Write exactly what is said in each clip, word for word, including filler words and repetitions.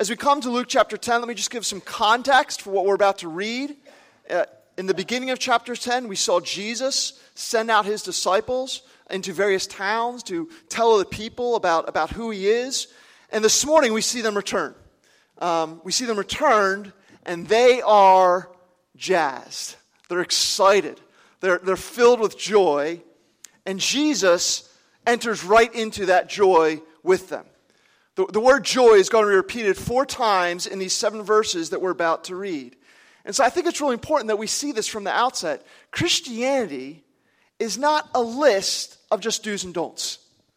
As we come to Luke chapter ten, let me just give some context for what we're about to read. Uh, in the beginning of chapter ten, we saw Jesus send out his disciples into various towns to tell the people about, about who he is. And this morning we see them return. Um, we see them returned, and they are jazzed. They're excited. They're, they're filled with joy. And Jesus enters right into that joy with them. The, the word joy is going to be repeated four times in these seven verses that we're about to read. And so I think it's really important that we see this from the outset. Christianity is not a list of just do's and don'ts.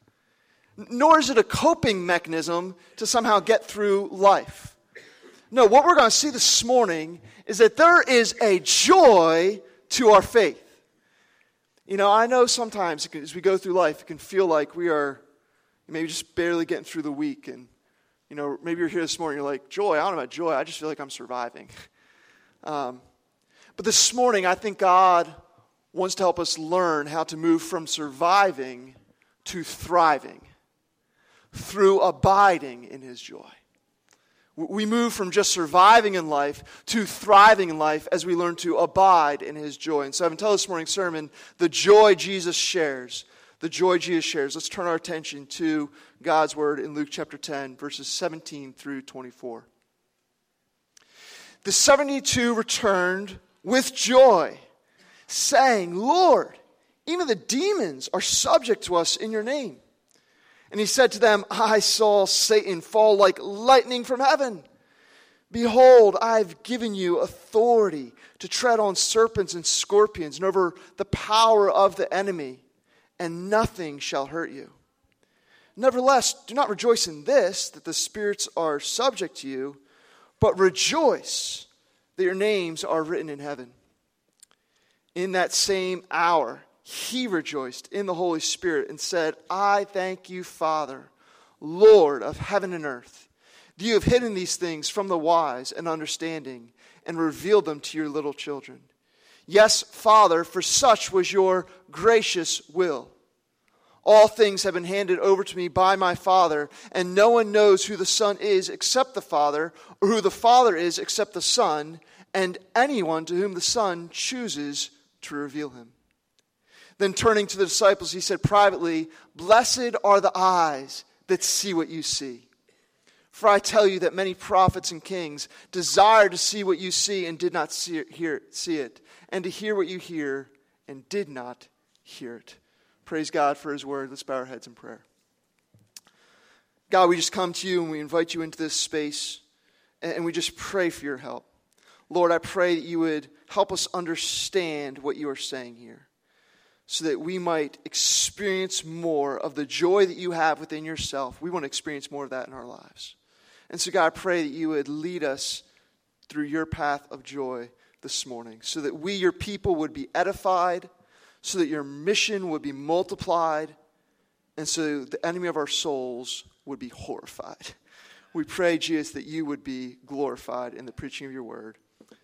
Nor is it a coping mechanism to somehow get through life. No, what we're going to see this morning is that there is a joy to our faith. You know, I know sometimes as we go through life, it can feel like we are maybe just barely getting through the week. And, you know, maybe you're here this morning, you're like, joy, I don't know about joy, I just feel like I'm surviving. Um, but this morning, I think God wants to help us learn how to move from surviving to thriving through abiding in his joy. We move from just surviving in life to thriving in life as we learn to abide in his joy. And so I've entitled this morning's sermon, The Joy Jesus Shares. The joy Jesus shares. Let's turn our attention to God's word in Luke chapter ten, verses seventeen through twenty-four. The seventy-two returned with joy, saying, Lord, even the demons are subject to us in your name. And he said to them, I saw Satan fall like lightning from heaven. Behold, I've given you authority to tread on serpents and scorpions and over the power of the enemy, and nothing shall hurt you. Nevertheless, do not rejoice in this, that the spirits are subject to you, but rejoice that your names are written in heaven. In that same hour, he rejoiced in the Holy Spirit and said, I thank you, Father, Lord of heaven and earth. You have hidden these things from the wise and understanding and revealed them to your little children. Yes, Father, for such was your gracious will. All things have been handed over to me by my Father, and no one knows who the Son is except the Father, or who the Father is except the Son, and anyone to whom the Son chooses to reveal him. Then turning to the disciples, he said privately, Blessed are the eyes that see what you see. For I tell you that many prophets and kings desired to see what you see and did not see it, hear, see it, and to hear what you hear and did not hear it. Praise God for his word. Let's bow our heads in prayer. God, we just come to you and we invite you into this space, and we just pray for your help. Lord, I pray that you would help us understand what you are saying here, so that we might experience more of the joy that you have within yourself. We want to experience more of that in our lives. And so, God, I pray that you would lead us through your path of joy this morning, so that we, your people, would be edified, so that your mission would be multiplied, and so the enemy of our souls would be horrified. We pray, Jesus, that you would be glorified in the preaching of your word.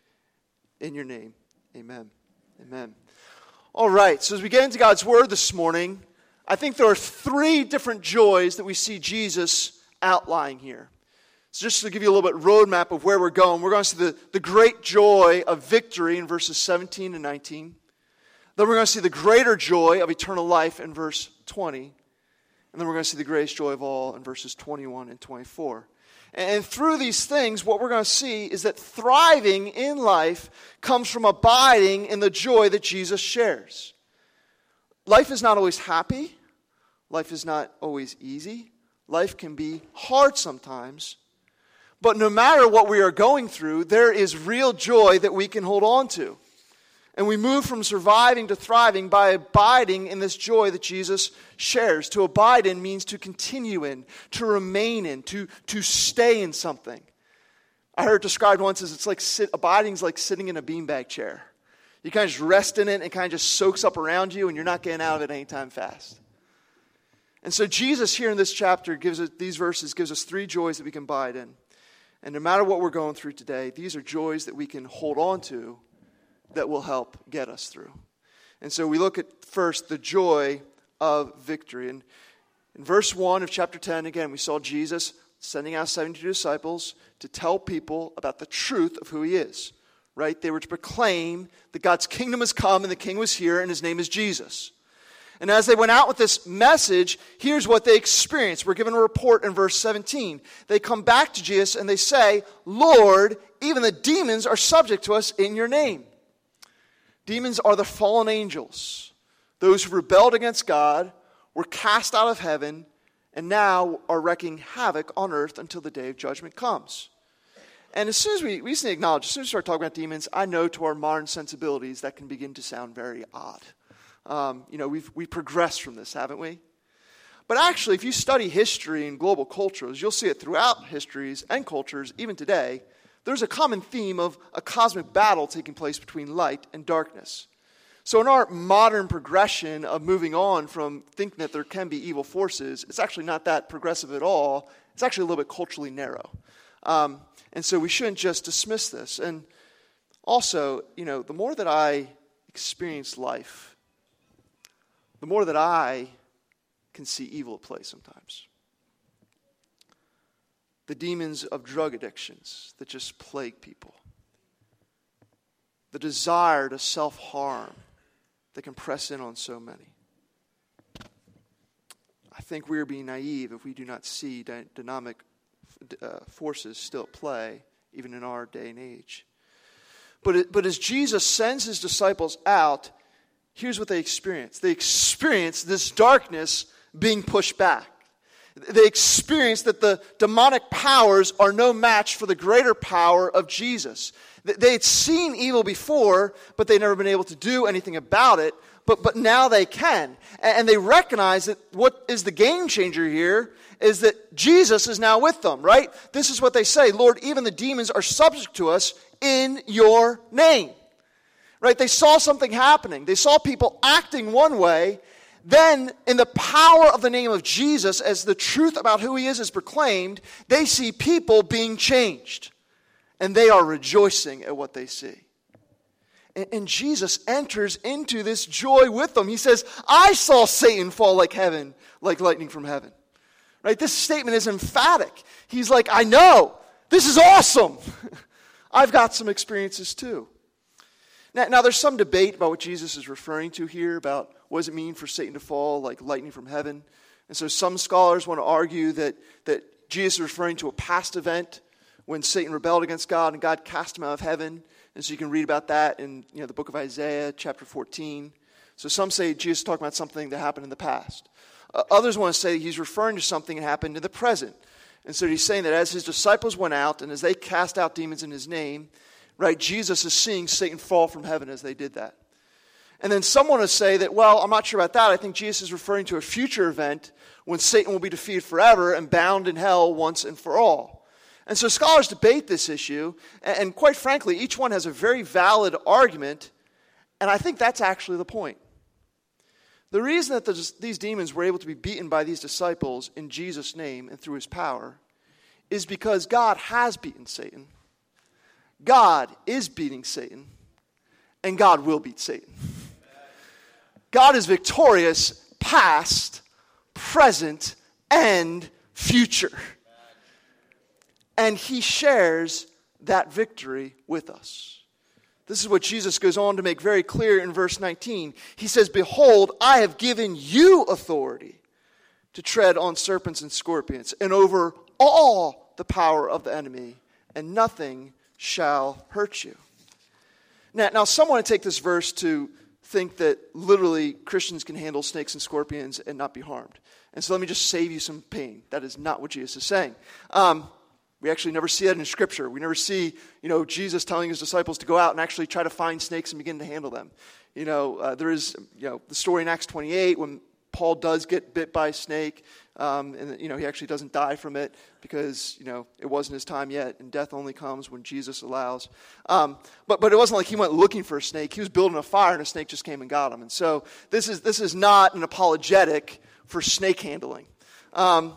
In your name, amen. Amen. All right, so as we get into God's word this morning, I think there are three different joys that we see Jesus outlining here. So just to give you a little bit roadmap of where we're going, we're going to see the, the great joy of victory in verses seventeen and nineteen. Then we're going to see the greater joy of eternal life in verse twenty. And then we're going to see the greatest joy of all in verses twenty-one and twenty-four. And through these things, what we're going to see is that thriving in life comes from abiding in the joy that Jesus shares. Life is not always happy. Life is not always easy. Life can be hard sometimes. But no matter what we are going through, there is real joy that we can hold on to. And we move from surviving to thriving by abiding in this joy that Jesus shares. To abide in means to continue in, to remain in, to, to stay in something. I heard it described once as it's like sit, abiding is like sitting in a beanbag chair. You kind of just rest in it and it kind of just soaks up around you and you're not getting out of it anytime fast. And so Jesus here in this chapter gives us, these verses gives us three joys that we can abide in. And no matter what we're going through today, these are joys that we can hold on to that will help get us through. And so we look at first the joy of victory. And in verse one of chapter ten, again, we saw Jesus sending out seventy-two disciples to tell people about the truth of who he is, right? They were to proclaim that God's kingdom has come and the king was here and his name is Jesus. And as they went out with this message, here's what they experienced. We're given a report in verse seventeen. They come back to Jesus and they say, Lord, even the demons are subject to us in your name. Demons are the fallen angels, those who rebelled against God, were cast out of heaven, and now are wreaking havoc on earth until the day of judgment comes. And as soon as we, we just need to acknowledge, as soon as we start talking about demons, I know to our modern sensibilities that can begin to sound very odd. Um, you know, we've we progressed from this, haven't we? But actually, if you study history and global cultures, you'll see it throughout histories and cultures, even today, there's a common theme of a cosmic battle taking place between light and darkness. So in our modern progression of moving on from thinking that there can be evil forces, it's actually not that progressive at all. It's actually a little bit culturally narrow. Um, and so we shouldn't just dismiss this. And also, you know, the more that I experience life, the more that I can see evil at play sometimes. The demons of drug addictions that just plague people. The desire to self-harm that can press in on so many. I think we are being naive if we do not see dy- dynamic uh, forces still at play, even in our day and age. But, it, but as Jesus sends his disciples out, here's what they experience. They experience this darkness being pushed back. They experience that the demonic powers are no match for the greater power of Jesus. They had seen evil before, but they'd never been able to do anything about it. But, but now they can. And they recognize that what is the game changer here is that Jesus is now with them, right? This is what they say, Lord, even the demons are subject to us in your name. Right? They saw something happening. They saw people acting one way. Then, in the power of the name of Jesus, as the truth about who he is is proclaimed, they see people being changed. And they are rejoicing at what they see. And, and Jesus enters into this joy with them. He says, I saw Satan fall like heaven, like lightning from heaven. Right? This statement is emphatic. He's like, I know. This is awesome. I've got some experiences too. Now, now, there's some debate about what Jesus is referring to here, about what does it mean for Satan to fall like lightning from heaven. And so some scholars want to argue that, that Jesus is referring to a past event when Satan rebelled against God and God cast him out of heaven. And so you can read about that in you know, the book of Isaiah, chapter fourteen. So some say Jesus is talking about something that happened in the past. Uh, others want to say he's referring to something that happened in the present. And so he's saying that as his disciples went out and as they cast out demons in his name, right, Jesus is seeing Satan fall from heaven as they did that. And then some want to say that, well, I'm not sure about that. I think Jesus is referring to a future event when Satan will be defeated forever and bound in hell once and for all. And so scholars debate this issue, and quite frankly, each one has a very valid argument, and I think that's actually the point. The reason that these demons were able to be beaten by these disciples in Jesus' name and through his power is because God has beaten Satan. God is beating Satan, and God will beat Satan. God is victorious past, present, and future. And he shares that victory with us. This is what Jesus goes on to make very clear in verse nineteen. He says, behold, I have given you authority to tread on serpents and scorpions and over all the power of the enemy, and nothing shall hurt you. Now, now some want to take this verse to think that literally Christians can handle snakes and scorpions and not be harmed. And so let me just save you some pain. That is not what Jesus is saying. Um, we actually never see that in Scripture. We never see, you know, Jesus telling his disciples to go out and actually try to find snakes and begin to handle them. You know, uh, there is, you know, the story in Acts twenty-eight when Paul does get bit by a snake, um, and, you know, he actually doesn't die from it because, you know, it wasn't his time yet, and death only comes when Jesus allows. Um, but but it wasn't like he went looking for a snake. He was building a fire, and a snake just came and got him. And so this is this is not an apologetic for snake handling. Um,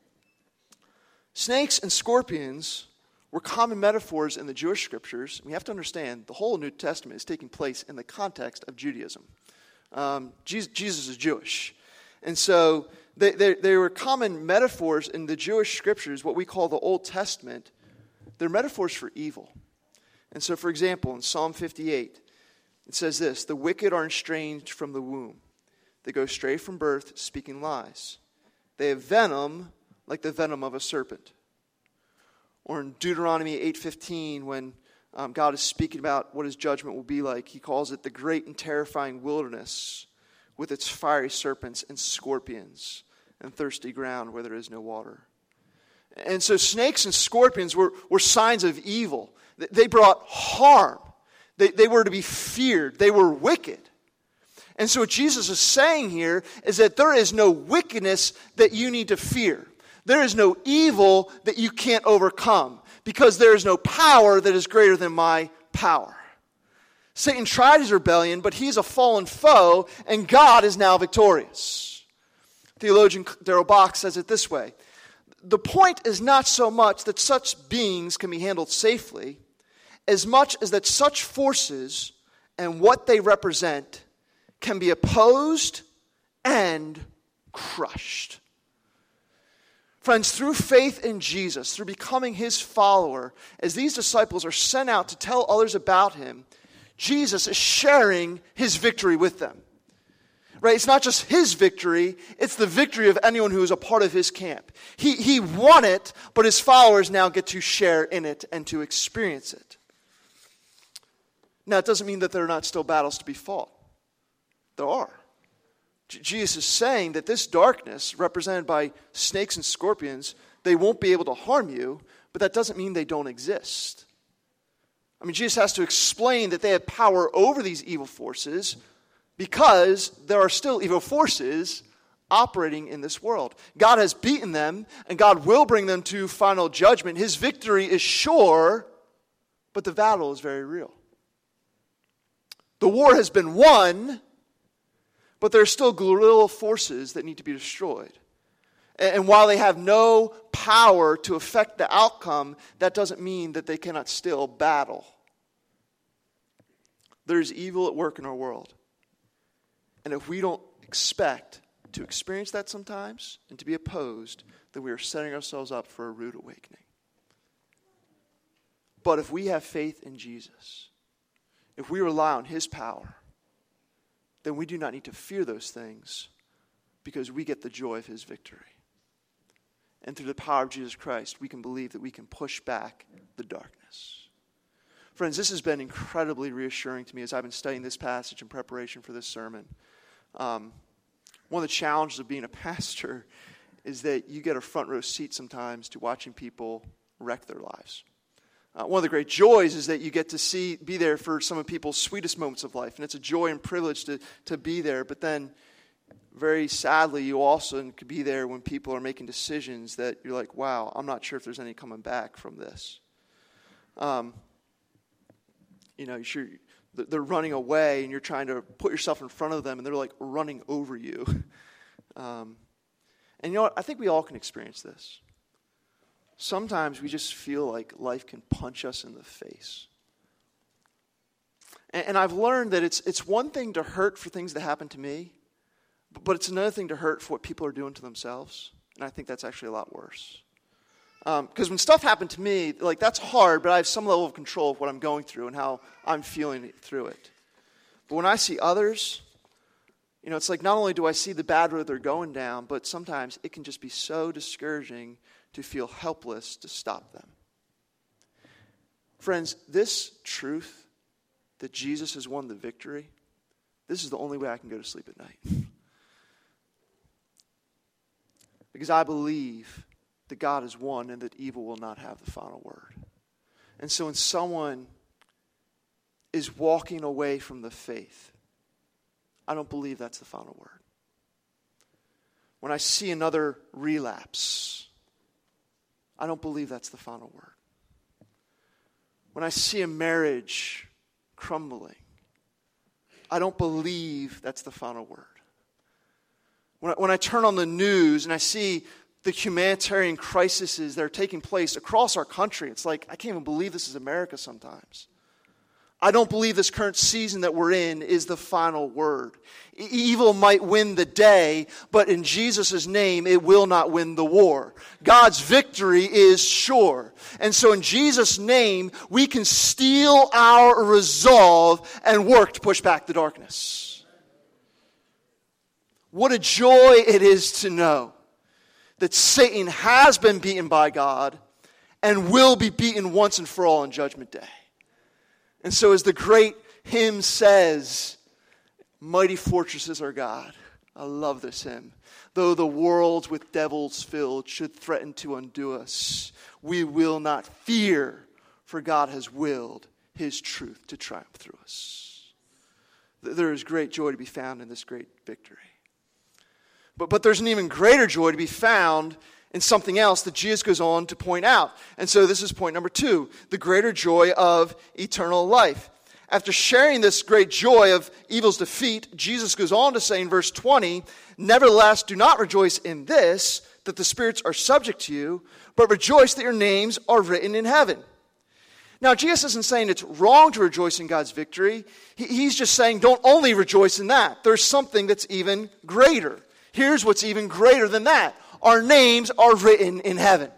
snakes and scorpions were common metaphors in the Jewish scriptures. We have to understand the whole New Testament is taking place in the context of Judaism. Um, Jesus, Jesus is Jewish. And so They, they, they were common metaphors in the Jewish scriptures, what we call the Old Testament. They're metaphors for evil. And so, for example, in Psalm fifty-eight, it says this: the wicked are estranged from the womb. They go straight from birth, speaking lies. They have venom like the venom of a serpent. Or in Deuteronomy eight fifteen, when um, God is speaking about what his judgment will be like, he calls it the great and terrifying wilderness with its fiery serpents and scorpions and thirsty ground where there is no water. And so snakes and scorpions were, were signs of evil. They brought harm. They, they were to be feared. They were wicked. And so what Jesus is saying here is that there is no wickedness that you need to fear. There is no evil that you can't overcome, because there is no power that is greater than my power. Satan tried his rebellion, but he's a fallen foe, and God is now victorious. Theologian Darrell Bock says it this way: the point is not so much that such beings can be handled safely, as much as that such forces and what they represent can be opposed and crushed. Friends, through faith in Jesus, through becoming his follower, as these disciples are sent out to tell others about him, Jesus is sharing his victory with them. Right? It's not just his victory, it's the victory of anyone who is a part of his camp. He, he won it, but his followers now get to share in it and to experience it. Now, it doesn't mean that there are not still battles to be fought. There are. J- Jesus is saying that this darkness, represented by snakes and scorpions, they won't be able to harm you, but that doesn't mean they don't exist. I mean, Jesus has to explain that they have power over these evil forces because there are still evil forces operating in this world. God has beaten them, and God will bring them to final judgment. His victory is sure, but the battle is very real. The war has been won, but there are still guerrilla forces that need to be destroyed. And while they have no power to affect the outcome, that doesn't mean that they cannot still battle. There's evil at work in our world. And if we don't expect to experience that sometimes and to be opposed, then we are setting ourselves up for a rude awakening. But if we have faith in Jesus, if we rely on his power, then we do not need to fear those things, because we get the joy of his victory. And through the power of Jesus Christ, we can believe that we can push back the darkness. Friends, this has been incredibly reassuring to me as I've been studying this passage in preparation for this sermon. Um, one of the challenges of being a pastor is that you get a front row seat sometimes to watching people wreck their lives. Uh, one of the great joys is that you get to see, be there for some of people's sweetest moments of life. And it's a joy and privilege to, to be there. But then, very sadly, you also could be there when people are making decisions that you're like, wow, I'm not sure if there's any coming back from this. Um, you know, you're sure they're running away and you're trying to put yourself in front of them and they're like running over you. Um, and you know what? I think we all can experience this. Sometimes we just feel like life can punch us in the face. And, and I've learned that it's it's one thing to hurt for things that happen to me, but, but it's another thing to hurt for what people are doing to themselves. And I think that's actually a lot worse. Because um, when stuff happened to me, like that's hard, but I have some level of control of what I'm going through and how I'm feeling through it. But when I see others, you know, it's like not only do I see the bad road they're going down, but sometimes it can just be so discouraging to feel helpless to stop them. Friends, this truth that Jesus has won the victory, this is the only way I can go to sleep at night. Because I believe that God has won and that evil will not have the final word. And so when someone is walking away from the faith, I don't believe that's the final word. When I see another relapse, I don't believe that's the final word. When I see a marriage crumbling, I don't believe that's the final word. When I, when I turn on the news and I see the humanitarian crises that are taking place across our country, it's like, I can't even believe this is America sometimes. I don't believe this current season that we're in is the final word. E- evil might win the day, but in Jesus' name, it will not win the war. God's victory is sure. And so in Jesus' name, we can steel our resolve and work to push back the darkness. What a joy it is to know that Satan has been beaten by God and will be beaten once and for all on Judgment Day. And so as the great hymn says, mighty fortress is our God. I love this hymn. Though the world with devils filled should threaten to undo us, we will not fear, for God has willed his truth to triumph through us. There is great joy to be found in this great victory. But, but there's an even greater joy to be found in something else that Jesus goes on to point out. And so this is point number two, the greater joy of eternal life. After sharing this great joy of evil's defeat, Jesus goes on to say in verse twenty, nevertheless, do not rejoice in this, that the spirits are subject to you, but rejoice that your names are written in heaven. Now, Jesus isn't saying it's wrong to rejoice in God's victory. He, he's just saying don't only rejoice in that. There's something that's even greater. Here's what's even greater than that. Our names are written in heaven.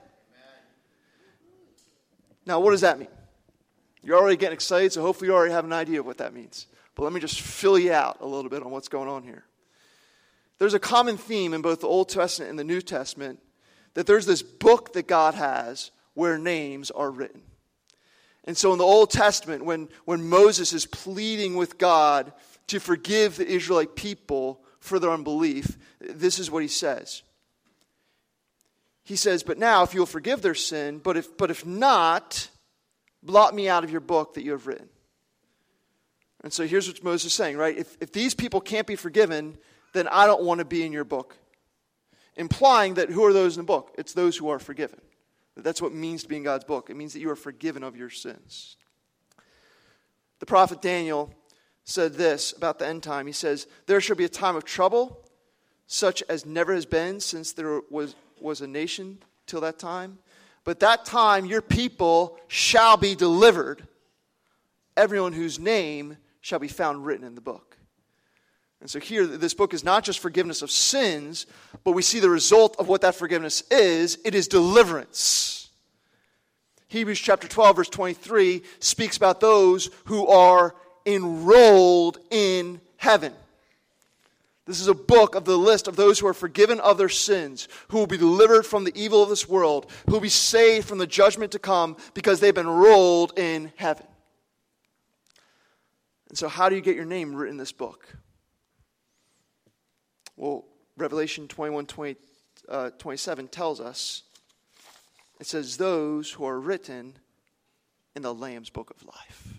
Now, what does that mean? You're already getting excited, so hopefully you already have an idea of what that means. But let me just fill you out a little bit on what's going on here. There's a common theme in both the Old Testament and the New Testament that there's this book that God has where names are written. And so in the Old Testament, when, when Moses is pleading with God to forgive the Israelite people for their unbelief, this is what he says. He says, but now if you'll forgive their sin, but if but if not, blot me out of your book that you have written. And so here's what Moses is saying, right? If, if these people can't be forgiven, then I don't want to be in your book. Implying that who are those in the book? It's those who are forgiven. That's what it means to be in God's book. It means that you are forgiven of your sins. The prophet Daniel said this about the end time. He says, there shall be a time of trouble, such as never has been since there was was a nation till that time. But that time your people shall be delivered, everyone whose name shall be found written in the book. And so here, this book is not just forgiveness of sins, but we see the result of what that forgiveness is. It is deliverance. Hebrews chapter twelve, verse twenty-three speaks about those who are enrolled in heaven. This is a book of the list of those who are forgiven of their sins, who will be delivered from the evil of this world, who will be saved from the judgment to come because they've been enrolled in heaven. And so how do you get your name written in this book? Well, Revelation twenty-one, twenty, uh, twenty-seven tells us, it says, those who are written in the Lamb's book of life.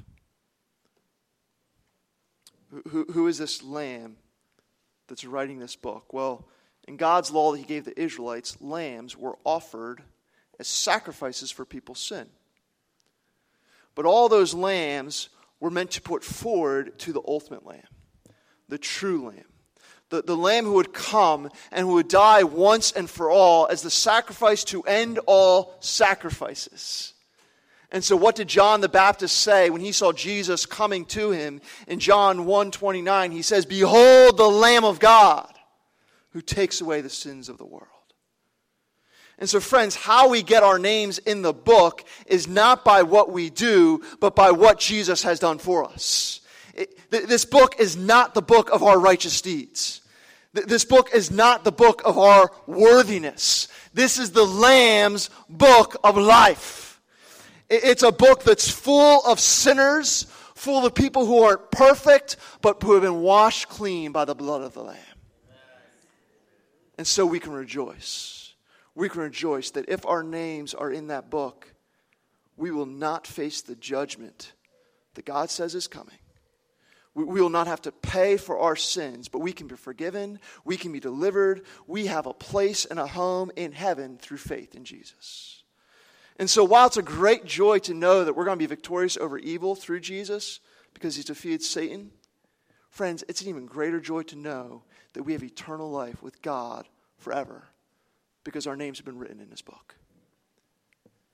Who, who is this Lamb that's writing this book? Well, in God's law that he gave the Israelites, lambs were offered as sacrifices for people's sin. But all those lambs were meant to put forward to the ultimate lamb, the true lamb. The, the lamb who would come and who would die once and for all as the sacrifice to end all sacrifices. And so what did John the Baptist say when he saw Jesus coming to him? In John one twenty-nine, he says, behold the Lamb of God who takes away the sins of the world. And so friends, how we get our names in the book is not by what we do, but by what Jesus has done for us. It, th- this book is not the book of our righteous deeds. Th- this book is not the book of our worthiness. This is the Lamb's book of life. It's a book that's full of sinners, full of people who aren't perfect, but who have been washed clean by the blood of the Lamb. And so we can rejoice. We can rejoice that if our names are in that book, we will not face the judgment that God says is coming. We, we will not have to pay for our sins, but we can be forgiven. We can be delivered. We have a place and a home in heaven through faith in Jesus. And so while it's a great joy to know that we're going to be victorious over evil through Jesus because he's defeated Satan, friends, it's an even greater joy to know that we have eternal life with God forever because our names have been written in his book.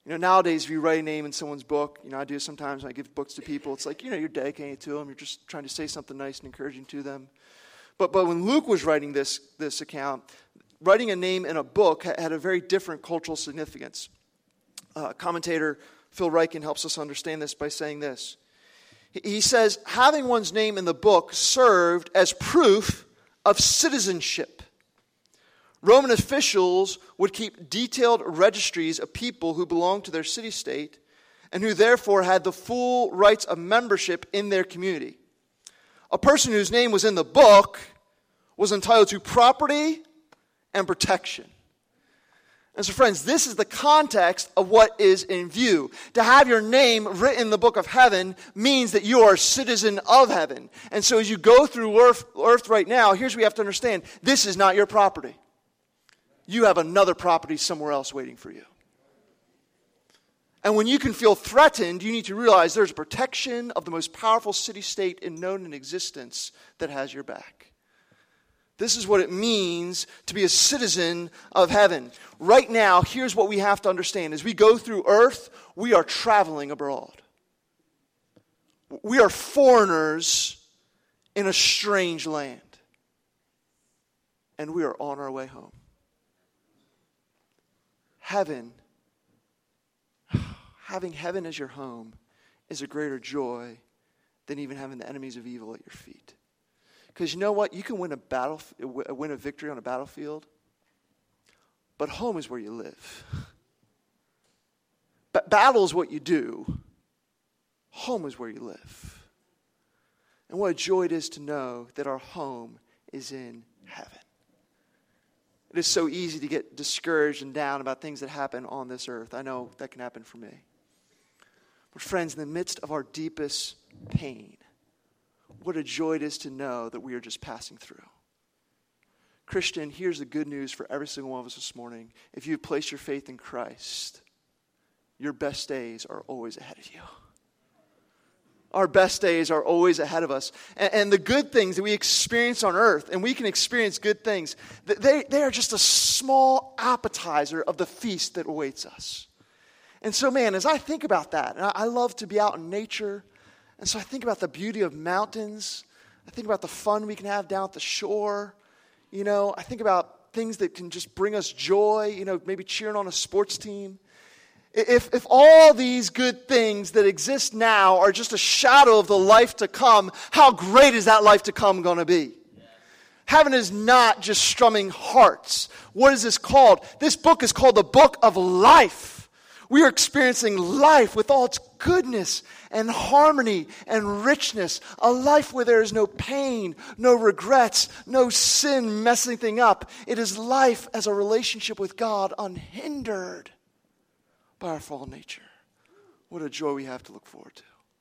You know, nowadays, if you write a name in someone's book, you know, I do sometimes when I give books to people, it's like, you know, you're dedicating it to them. You're just trying to say something nice and encouraging to them. But but when Luke was writing this, this account, writing a name in a book had a very different cultural significance. Uh, commentator Phil Ryken helps us understand this by saying this. He says, having one's name in the book served as proof of citizenship. Roman officials would keep detailed registries of people who belonged to their city-state and who therefore had the full rights of membership in their community. A person whose name was in the book was entitled to property and protection. And so, friends, this is the context of what is in view. To have your name written in the book of heaven means that you are a citizen of heaven. And so as you go through earth, earth right now, here's what you have to understand. This is not your property. You have another property somewhere else waiting for you. And when you can feel threatened, you need to realize there's protection of the most powerful city-state in known in existence that has your back. This is what it means to be a citizen of heaven. Right now, here's what we have to understand. As we go through earth, we are traveling abroad. We are foreigners in a strange land. And we are on our way home. Heaven, having heaven as your home is a greater joy than even having the enemies of evil at your feet. Because you know what? You can win a battle, win a victory on a battlefield, but home is where you live. But battle is what you do. Home is where you live. And what a joy it is to know that our home is in heaven. It is so easy to get discouraged and down about things that happen on this earth. I know that can happen for me. But friends, in the midst of our deepest pain, what a joy it is to know that we are just passing through. Christian, here's the good news for every single one of us this morning. If you've placed your faith in Christ, your best days are always ahead of you. Our best days are always ahead of us. And, and the good things that we experience on earth, and we can experience good things, they, they are just a small appetizer of the feast that awaits us. And so, man, as I think about that, and I, I love to be out in nature, and so I think about the beauty of mountains. I think about the fun we can have down at the shore. You know, I think about things that can just bring us joy, you know, maybe cheering on a sports team. If, if all these good things that exist now are just a shadow of the life to come, how great is that life to come going to be? Yeah. Heaven is not just strumming hearts. What is this called? This book is called the Book of Life. We are experiencing life with all its goodness and harmony and richness. A life where there is no pain, no regrets, no sin messing things up. It is life as a relationship with God unhindered by our fallen nature. What a joy we have to look forward to.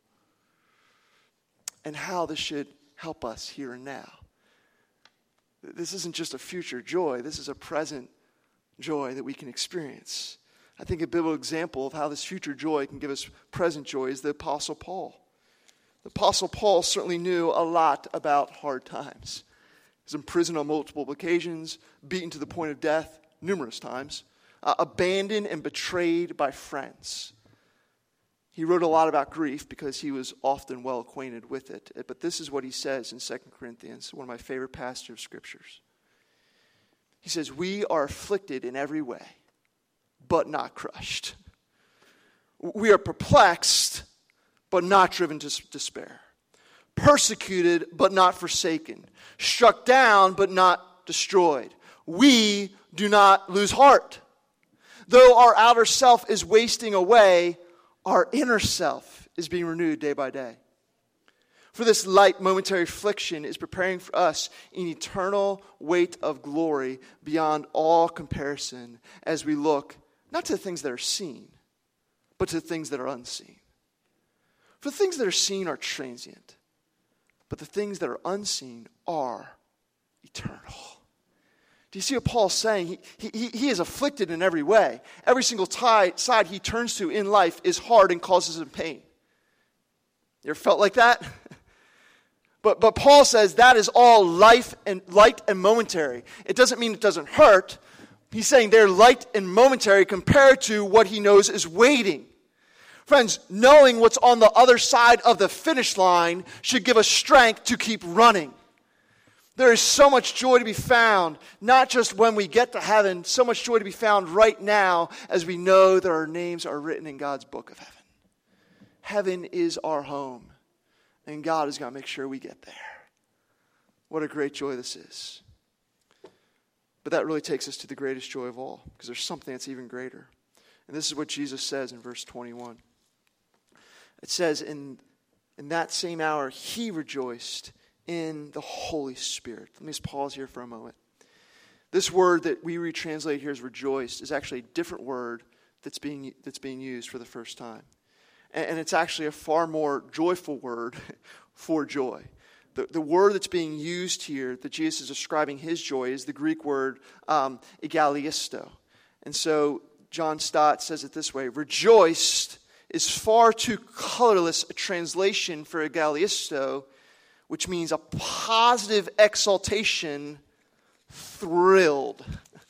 And how this should help us here and now. This isn't just a future joy. This is a present joy that we can experience. I think a biblical example of how this future joy can give us present joy is the Apostle Paul. The Apostle Paul certainly knew a lot about hard times. He was in prison on multiple occasions, beaten to the point of death numerous times, uh, abandoned and betrayed by friends. He wrote a lot about grief because he was often well acquainted with it. But this is what he says in Second Corinthians, one of my favorite passages of scriptures. He says, "We are afflicted in every way, but not crushed. We are perplexed, but not driven to despair. Persecuted, but not forsaken. Struck down, but not destroyed. We do not lose heart. Though our outer self is wasting away, our inner self is being renewed day by day. For this light momentary affliction is preparing for us an eternal weight of glory beyond all comparison as we look not to the things that are seen, but to the things that are unseen. For the things that are seen are transient, but the things that are unseen are eternal." Do you see what Paul's saying? He, he, he is afflicted in every way. Every single tie, side he turns to in life is hard and causes him pain. You ever felt like that? But, but Paul says that is all life and light and momentary. It doesn't mean it doesn't hurt, He's saying they're light and momentary compared to what he knows is waiting. Friends, knowing what's on the other side of the finish line should give us strength to keep running. There is so much joy to be found, not just when we get to heaven, so much joy to be found right now as we know that our names are written in God's book of heaven. Heaven is our home, and God is going to make sure we get there. What a great joy this is. But that really takes us to the greatest joy of all, because there's something that's even greater. And this is what Jesus says in verse twenty-one. It says, in, in that same hour, he rejoiced in the Holy Spirit. Let me just pause here for a moment. This word that we retranslate here as rejoiced is actually a different word that's being, that's being used for the first time. And, and it's actually a far more joyful word for joy. The, the word that's being used here that Jesus is describing his joy is the Greek word um, egalisto. And so John Stott says it this way: rejoiced is far too colorless a translation for egalisto, which means a positive exaltation, thrilled.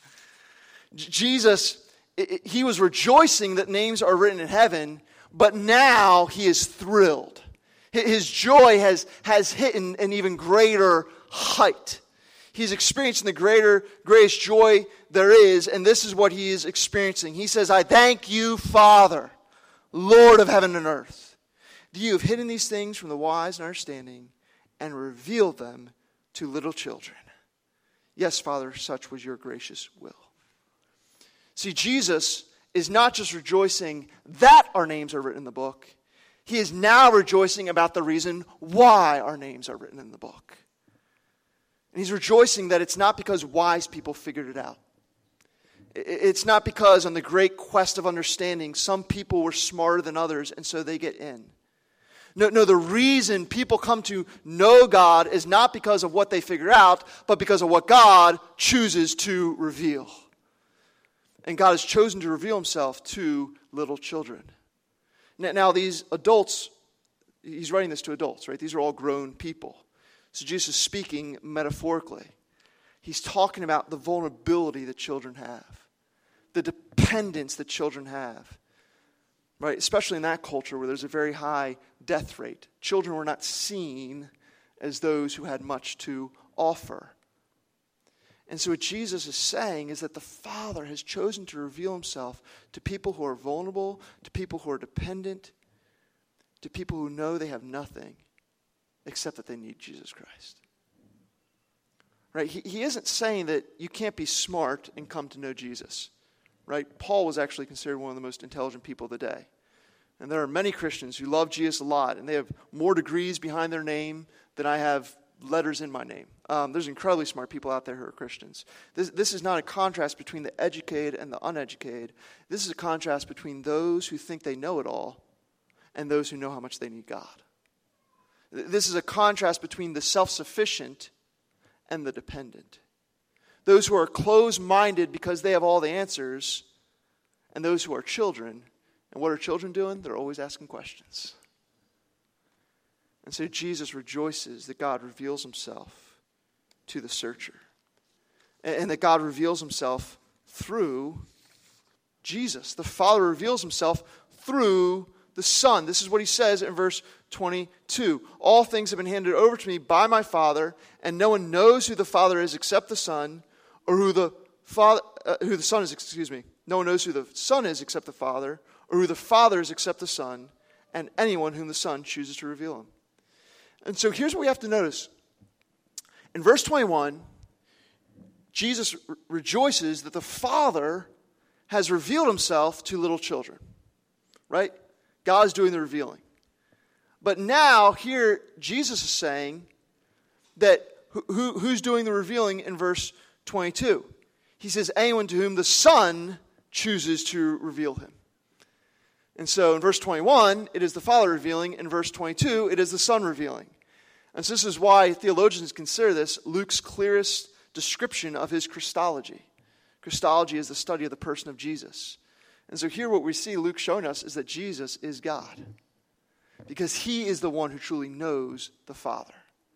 Jesus, he was rejoicing that names are written in heaven, but now he is thrilled. His joy has, has hit an, an even greater height. He's experiencing the greater, greatest joy there is, and this is what he is experiencing. He says, I thank you, Father, Lord of heaven and earth, that you have hidden these things from the wise and understanding and revealed them to little children. Yes, Father, such was your gracious will. See, Jesus is not just rejoicing that our names are written in the book. He is now rejoicing about the reason why our names are written in the book. And he's rejoicing that it's not because wise people figured it out. It's not because on the great quest of understanding, some people were smarter than others and so they get in. No, no, the reason people come to know God is not because of what they figure out, but because of what God chooses to reveal. And God has chosen to reveal himself to little children. Now, these adults, he's writing this to adults, right? These are all grown people. So Jesus is speaking metaphorically. He's talking about the vulnerability that children have, the dependence that children have, right? Especially in that culture where there's a very high death rate. Children were not seen as those who had much to offer. And so what Jesus is saying is that the Father has chosen to reveal himself to people who are vulnerable, to people who are dependent, to people who know they have nothing except that they need Jesus Christ. Right? He, he isn't saying that you can't be smart and come to know Jesus. Right? Paul was actually considered one of the most intelligent people of the day. And there are many Christians who love Jesus a lot, and they have more degrees behind their name than I have letters in my name. Um, there's incredibly smart people out there who are Christians. This, this is not a contrast between the educated and the uneducated. This is a contrast between those who think they know it all and those who know how much they need God. This is a contrast between the self-sufficient and the dependent. Those who are closed-minded because they have all the answers, and those who are children. And what are children doing? They're always asking questions. And so Jesus rejoices that God reveals himself to the searcher. And that God reveals himself through Jesus. The Father reveals himself through the Son. This is what he says in verse twenty-two. All things have been handed over to me by my Father, and no one knows who the Father is except the Son, or who the Father, uh, who the Son is, excuse me. No one knows who the Son is except the Father, or who the Father is except the Son, and anyone whom the Son chooses to reveal him. And so here's what we have to notice. In verse twenty-one, Jesus re- rejoices that the Father has revealed himself to little children. Right? God is doing the revealing. But now, here, Jesus is saying that who, who, who's doing the revealing in verse twenty-two? He says, anyone to whom the Son chooses to reveal him. And so in verse twenty-one, it is the Father revealing. In verse twenty-two, it is the Son revealing. And so this is why theologians consider this Luke's clearest description of his Christology. Christology is the study of the person of Jesus. And so here what we see Luke showing us is that Jesus is God. Because he is the one who truly knows the Father.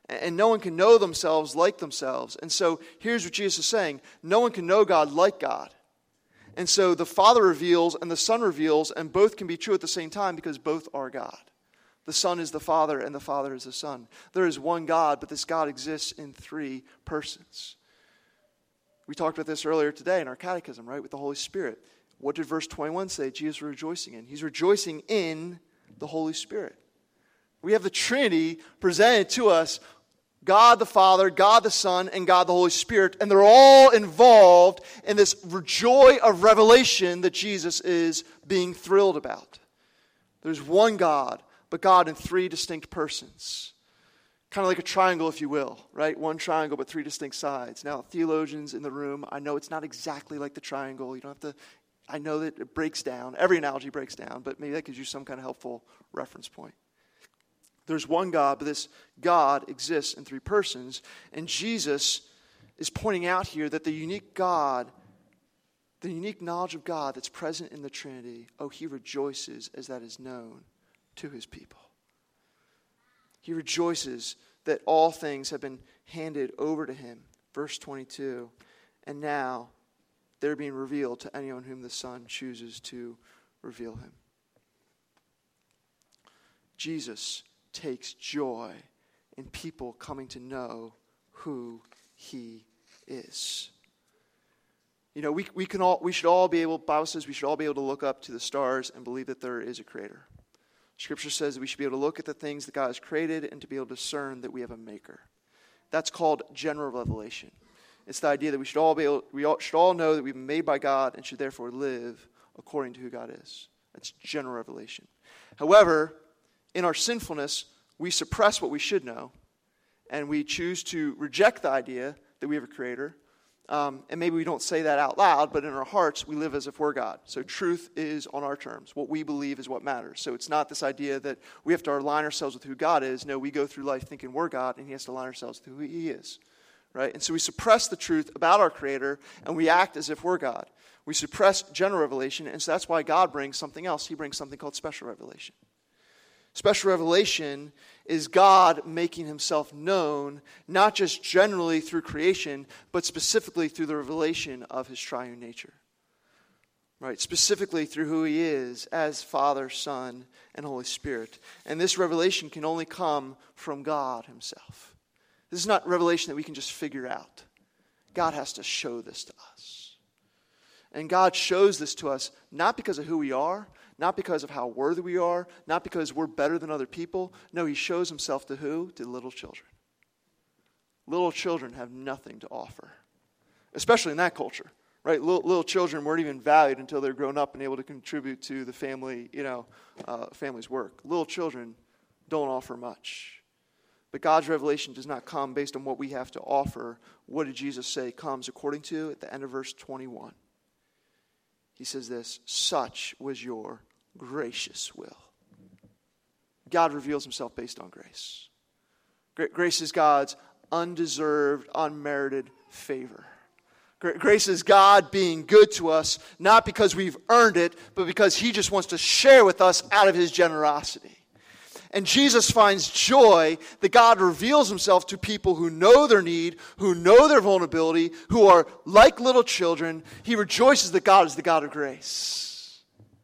And no one can know themselves like themselves. And so here's what Jesus is saying. No one can know God like God. And so the Father reveals and the Son reveals, and both can be true at the same time because both are God. The Son is the Father and the Father is the Son. There is one God, but this God exists in three persons. We talked about this earlier today in our catechism, right, with the Holy Spirit. What did verse twenty-one say Jesus was rejoicing in? He's rejoicing in the Holy Spirit. We have the Trinity presented to us, God the Father, God the Son, and God the Holy Spirit, and they're all involved in this joy of revelation that Jesus is being thrilled about. There's one God, but God in three distinct persons. Kind of like a triangle, if you will, right? One triangle, but three distinct sides. Now, theologians in the room, I know it's not exactly like the triangle. You don't have to, I know that it breaks down. Every analogy breaks down, but maybe that gives you some kind of helpful reference point. There's one God, but this God exists in three persons. And Jesus is pointing out here that the unique God, the unique knowledge of God that's present in the Trinity, oh, he rejoices as that is known to his people. He rejoices that all things have been handed over to him. Verse twenty-two, and now they're being revealed to anyone whom the Son chooses to reveal him. Jesus takes joy in people coming to know who he is. You know, we we can all we should all be able, the Bible says we should all be able to look up to the stars and believe that there is a creator. Scripture says that we should be able to look at the things that God has created and to be able to discern that we have a maker. That's called general revelation. It's the idea that we should all be able, we all, should all know that we've been made by God and should therefore live according to who God is. That's general revelation. However, in our sinfulness, we suppress what we should know, and we choose to reject the idea that we have a creator. Um, and maybe we don't say that out loud, but in our hearts, we live as if we're God. So truth is on our terms. What we believe is what matters. So it's not this idea that we have to align ourselves with who God is. No, we go through life thinking we're God, and he has to align ourselves with who he is. Right? And so we suppress the truth about our creator, and we act as if we're God. We suppress general revelation, and so that's why God brings something else. He brings something called special revelation. Special revelation is God making himself known, not just generally through creation, but specifically through the revelation of his triune nature. Right? Specifically through who he is as Father, Son, and Holy Spirit. And this revelation can only come from God himself. This is not revelation that we can just figure out. God has to show this to us. And God shows this to us not because of who we are, not because of how worthy we are, not because we're better than other people. No, he shows himself to who? To little children. Little children have nothing to offer, especially in that culture, right? Little, little children weren't even valued until they're grown up and able to contribute to the family, you know, uh, family's work. Little children don't offer much. But God's revelation does not come based on what we have to offer. What did Jesus say comes according to at the end of verse twenty-one? He says this, such was your gracious will. God reveals himself based on grace. Grace is God's undeserved, unmerited favor. Grace is God being good to us, not because we've earned it, but because he just wants to share with us out of his generosity. And Jesus finds joy that God reveals himself to people who know their need, who know their vulnerability, who are like little children. He rejoices that God is the God of grace.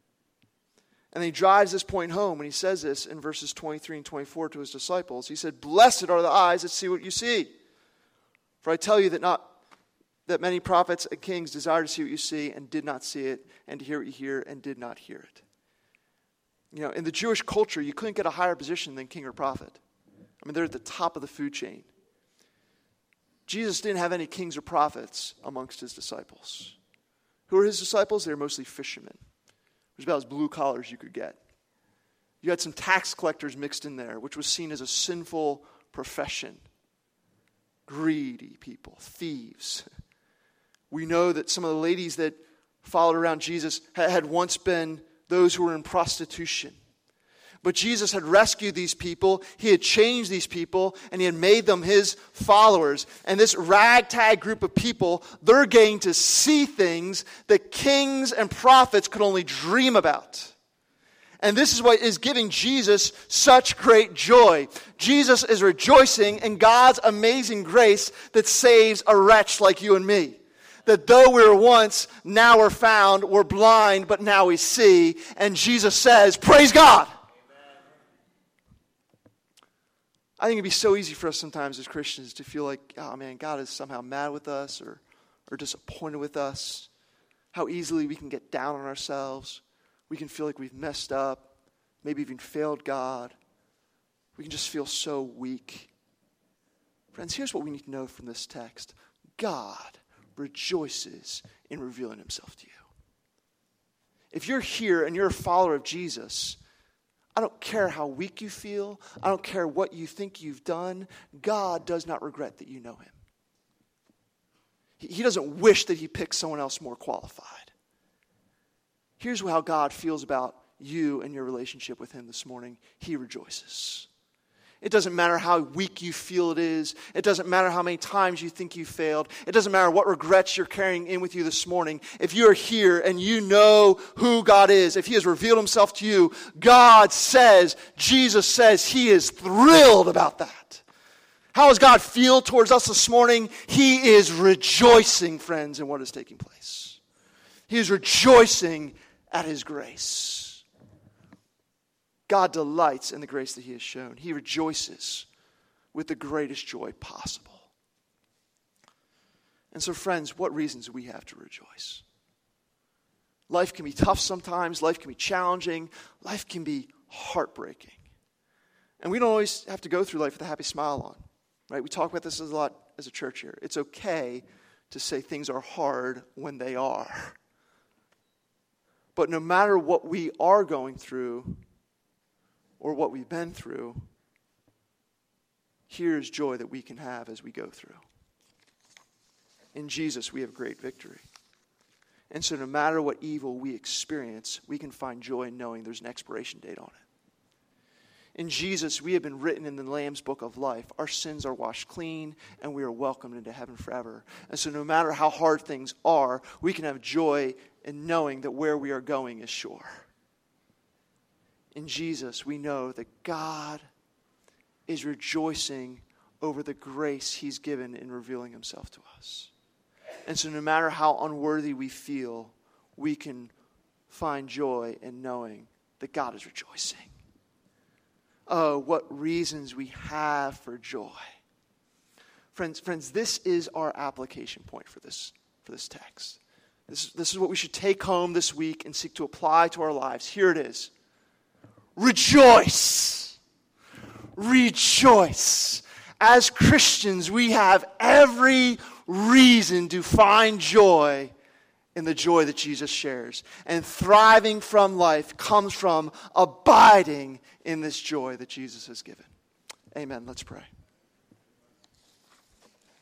And he drives this point home when he says this in verses twenty-three and twenty-four to his disciples. He said, blessed are the eyes that see what you see. For I tell you that not that many prophets and kings desire to see what you see and did not see it, and to hear what you hear and did not hear it. You know, in the Jewish culture, you couldn't get a higher position than king or prophet. I mean, they're at the top of the food chain. Jesus didn't have any kings or prophets amongst his disciples. Who were his disciples? They were mostly fishermen. It was about as blue collar as you could get. You had some tax collectors mixed in there, which was seen as a sinful profession. Greedy people, thieves. We know that some of the ladies that followed around Jesus had once been those who were in prostitution. But Jesus had rescued these people, he had changed these people, and he had made them his followers. And this ragtag group of people, they're getting to see things that kings and prophets could only dream about. And this is what is giving Jesus such great joy. Jesus is rejoicing in God's amazing grace that saves a wretch like you and me. That though we were once, now we're found, we're blind, but now we see. And Jesus says, praise God. Amen. I think it'd be so easy for us sometimes as Christians to feel like, oh man, God is somehow mad with us or, or disappointed with us. How easily we can get down on ourselves. We can feel like we've messed up, maybe even failed God. We can just feel so weak. Friends, here's what we need to know from this text. God rejoices in revealing himself to you. If you're here and you're a follower of Jesus, I don't care how weak you feel. I don't care what you think you've done. God does not regret that you know him. He doesn't wish that he picked someone else more qualified. Here's how God feels about you and your relationship with him this morning. He rejoices. It doesn't matter how weak you feel it is. It doesn't matter how many times you think you failed. It doesn't matter what regrets you're carrying in with you this morning. If you're here and you know who God is, if he has revealed himself to you, God says, Jesus says he is thrilled about that. How does God feel towards us this morning? He is rejoicing, friends, in what is taking place. He is rejoicing at his grace. God delights in the grace that he has shown. He rejoices with the greatest joy possible. And so, friends, what reasons do we have to rejoice? Life can be tough sometimes. Life can be challenging. Life can be heartbreaking. And we don't always have to go through life with a happy smile on. Right? We talk about this a lot as a church here. It's okay to say things are hard when they are. But no matter what we are going through or what we've been through, here's joy that we can have as we go through. In Jesus, we have great victory. And so no matter what evil we experience, we can find joy in knowing there's an expiration date on it. In Jesus, we have been written in the Lamb's book of life. Our sins are washed clean, and we are welcomed into heaven forever. And so no matter how hard things are, we can have joy in knowing that where we are going is sure. In Jesus, we know that God is rejoicing over the grace he's given in revealing himself to us. And so no matter how unworthy we feel, we can find joy in knowing that God is rejoicing. Oh, what reasons we have for joy. Friends, friends, this is our application point for this, for this text. This, this is what we should take home this week and seek to apply to our lives. Here it is. Rejoice. Rejoice. As Christians, we have every reason to find joy in the joy that Jesus shares. And thriving from life comes from abiding in this joy that Jesus has given. Amen. Let's pray.